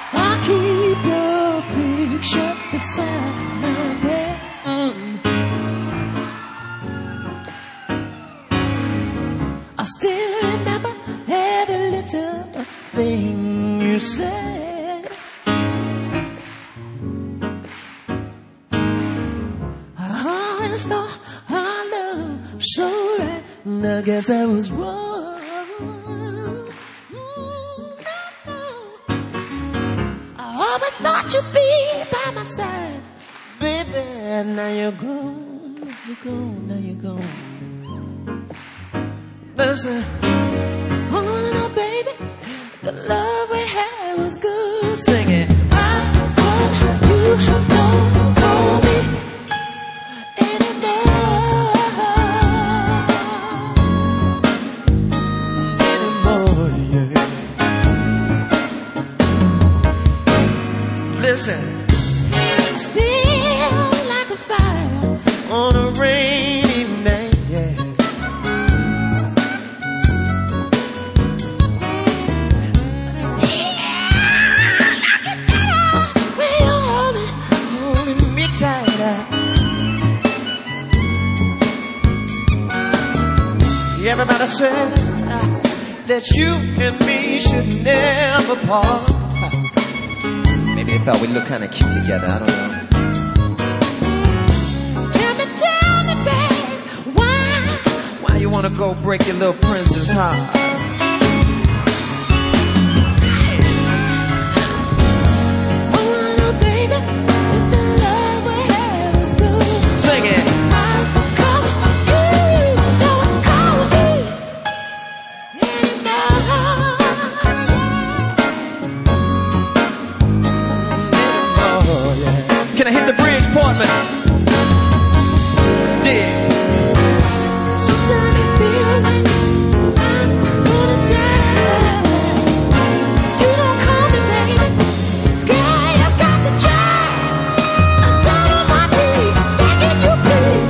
I keep your picture beside my bed. I still remember every little thing you said. I always thought our love was so right, and I guess I was wrong. I always thought you'd be by my side, baby. Now you're gone, you're gone, now you're gone. Listen, oh no, baby, the love we had was good. Sing it. I want you to don't call me anymore, yeah. Listen, still like a fire on a rainy night, yeah. Everybody said that you and me should never part. Maybe they thought we looked kind of cute together, I don't know. Tell me, babe, why you wanna go break your little prince's heart? Can I hit the bridge, Portland? Dig. Sometimes I feel like I'm gonna die. You don't call me, baby. Girl, you got to try. I'm down on my knees, begging you, please.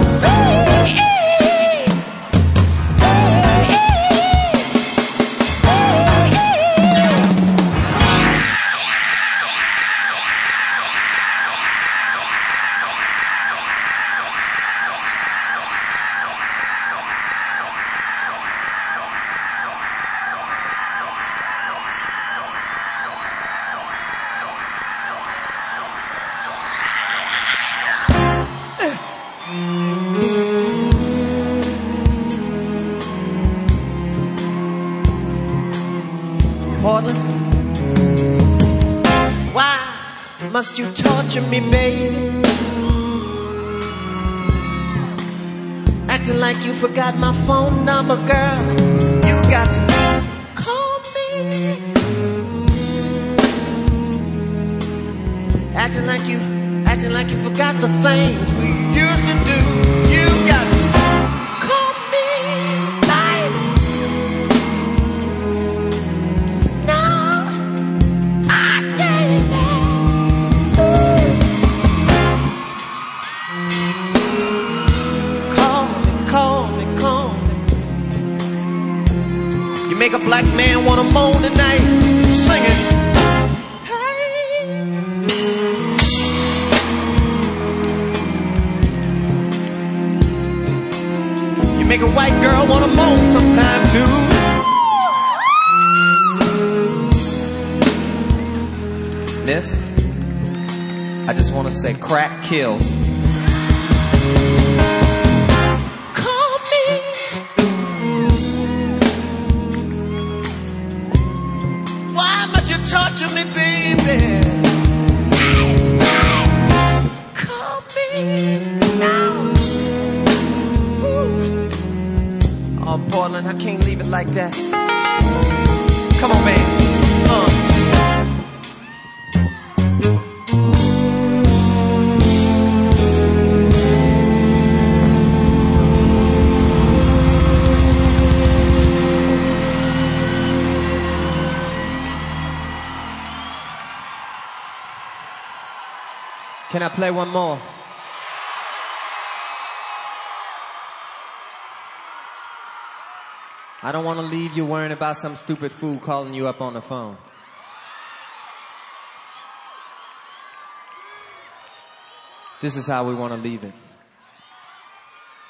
Portland, why must you torture me, baby? Acting like you forgot my phone number, girl. You got to call me. Acting like you forgot the things we used to do. You got to call me, baby. Make a black man wanna moan tonight. Sing it. Hey. You make a white girl wanna moan sometime too. Miss, I just wanna say crack kills. Torture me, baby. Call me now. Ooh. Oh, Portland, I can't leave it like that. Come on, baby. Can I play one more? I don't want to leave you worrying about some stupid fool calling you up on the phone. This is how we want to leave it.